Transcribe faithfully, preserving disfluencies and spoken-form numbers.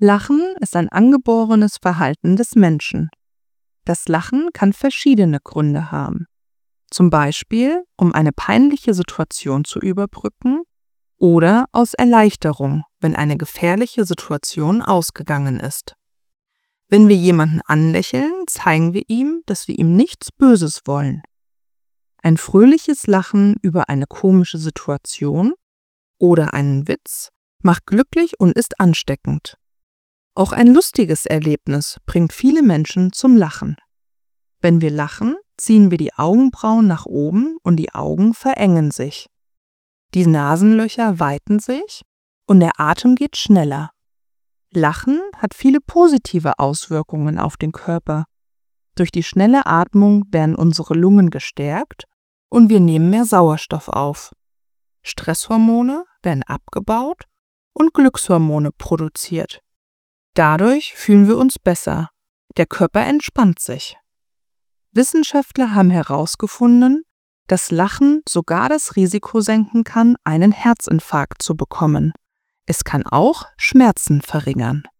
Lachen ist ein angeborenes Verhalten des Menschen. Das Lachen kann verschiedene Gründe haben. Zum Beispiel, um eine peinliche Situation zu überbrücken oder aus Erleichterung, wenn eine gefährliche Situation ausgegangen ist. Wenn wir jemanden anlächeln, zeigen wir ihm, dass wir ihm nichts Böses wollen. Ein fröhliches Lachen über eine komische Situation oder einen Witz macht glücklich und ist ansteckend. Auch ein lustiges Erlebnis bringt viele Menschen zum Lachen. Wenn wir lachen, ziehen wir die Augenbrauen nach oben und die Augen verengen sich. Die Nasenlöcher weiten sich und der Atem geht schneller. Lachen hat viele positive Auswirkungen auf den Körper. Durch die schnelle Atmung werden unsere Lungen gestärkt und wir nehmen mehr Sauerstoff auf. Stresshormone werden abgebaut und Glückshormone produziert. Dadurch fühlen wir uns besser. Der Körper entspannt sich. Wissenschaftler haben herausgefunden, dass Lachen sogar das Risiko senken kann, einen Herzinfarkt zu bekommen. Es kann auch Schmerzen verringern.